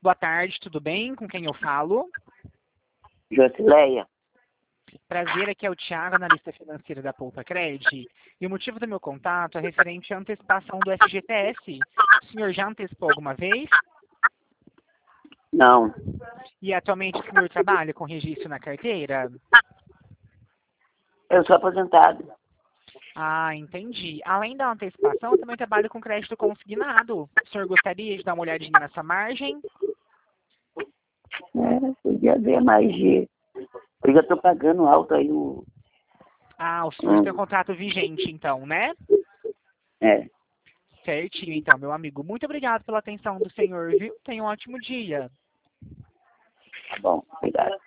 Boa tarde, tudo bem? Com quem eu falo? Josileia. Prazer, aqui é o Thiago, analista financeiro da Poupa Cred. E o motivo do meu contato é referente à antecipação do FGTS. O senhor já antecipou alguma vez? Não, E atualmente o senhor trabalha com registro na carteira? eu sou aposentado. Ah, entendi. Além da antecipação, eu também trabalho com crédito consignado. O senhor gostaria de dar uma olhadinha nessa margem? Podia ver mais de... Eu já estou pagando alto aí o... Ah, o senhor tem um contrato vigente, então, né? É, Certinho, então, meu amigo. Muito obrigado pela atenção do senhor, viu? Tenha um ótimo dia. tá bom, obrigado.